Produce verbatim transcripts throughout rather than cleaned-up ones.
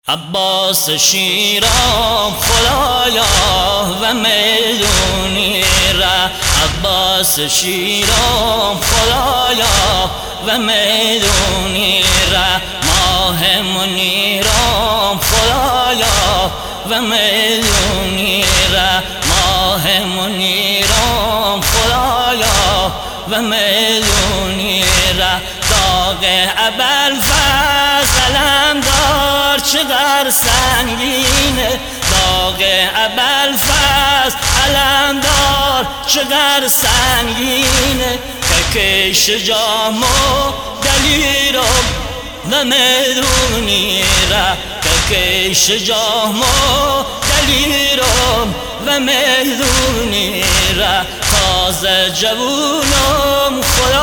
عباس شیرام خدایا و میدونی را، عباس شیرام خدایا و میدونی را، ماه منیرام خدایا و میدونی را، ماه منیرام خدایا و میدونی را، داغ ابوالفضل علمدار چقدر سنگینه، داغ ابوالفضل علمدار چقدر سنگینه، ککش جام و دلیرم و میدونی را، ککش جام و دلیرم و میدونی را، تازه جوونم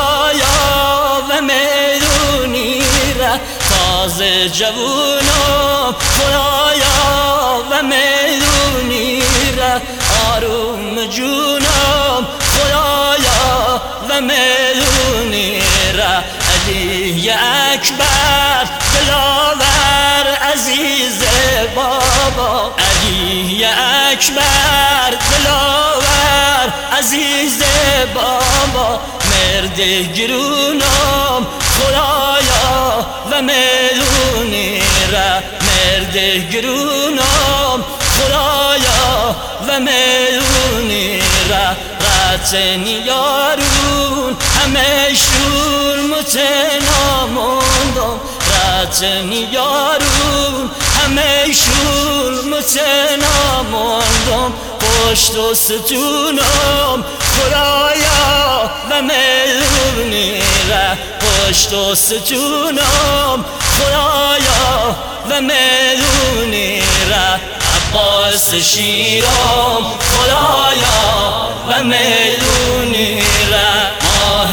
خدایا و میدونی را، تازه جوونم خدایا و میدونی را، آروم جونم خدایا و میدونی را، علی اکبر دلاور عزیز بابا، علی اکبر دلاور عزیز بابا، مرد گرونم خدایا و میدونی را، مرد گرونم خدایا و میدونی را، رتن یارون همشون متناموندم، رتن یارون همشون متناموندم، پشت و ستونم خدایا و میدونی را، پشت و ستونم خدایا و میدونی را، عباس شیرام خدایا و میدونی را، ماه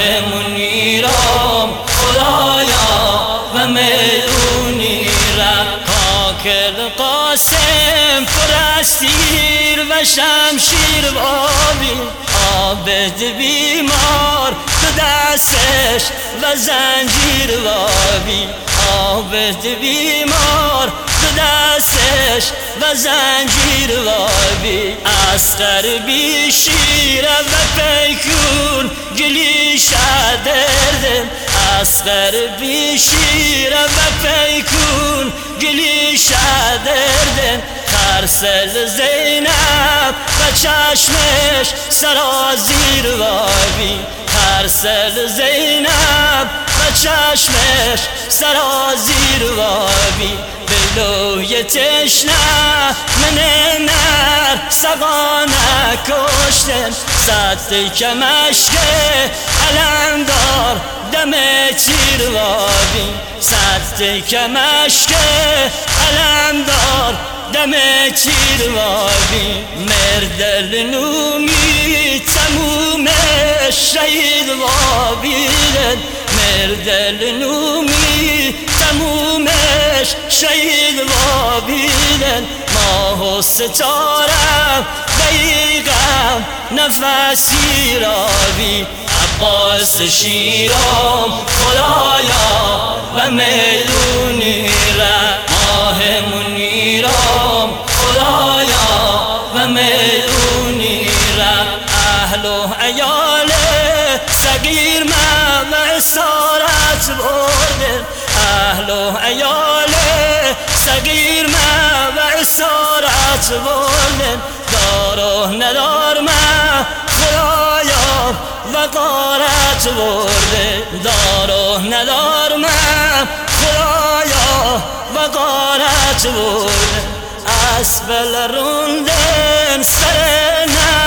منیرام خدایا و میدونی را، کاکل قاسم فرستیر و شمشیر بابی، عابد بیمار به دستش و زنجیر بابی، عابد بیمار به دستش و زنجیر بابی، اسقر بی شیر و پیکون گلی شدردن، اسقر بی شیر و پیکون گلی شدردن، خرسل زینب و چشمش سرازیر بابی، خرسل زینب و چشمش سرازیر بابی، بلوی تشنه من نر سقا نکشتن، صد کمشک علمدار دم تیر بابی، صد کمشک علمدار دم تیر بابی، مردل نومی تموم شهید بابیدن، مردل نومی تمومش شهید بابیدن، ماه و ستاره بیغم نفسی رابی، عباس شیرام خدایا و میدونی را، ماه منیرام خدایا و میدونی را، اهل و عیال صغیر من اسارت بردن، اهل و عیال صغیر من اسارت بردن، دار و ندار من خدایا و غارت برده، دار و ندار من خدایا و غارت برده، اسبل روندن سر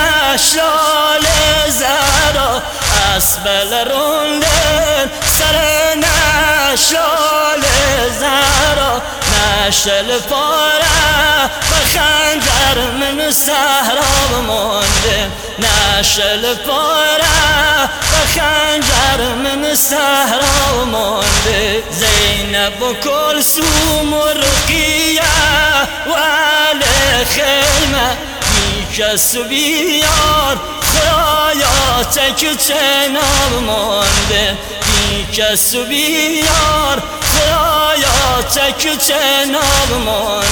نشال زرا، اسبل روندن سر نشال زرا، نشل پاره و خنجر من صحرا مانده، نشل پاره و خنجر من صحرا مانده، زینب و کلثوم و رقیه و اهل خیمه، بی کس و بیار خدایا تک تنها مانده، بی کس و بیار خدایا تک تنها مانده.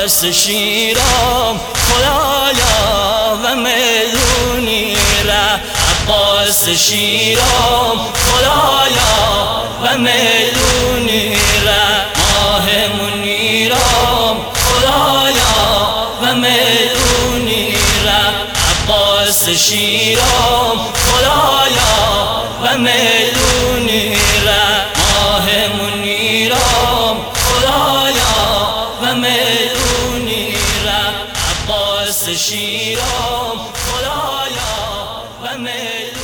عباس شیرام خدایا و میدونی را عباس شیرام خدایا و میدونی را ماه منیرام خدایا و میدونی را عباس شیرام خدایا و میدونی را ماه منیرام خدایا و میدونی را عباس شیرام خدایا و میدونی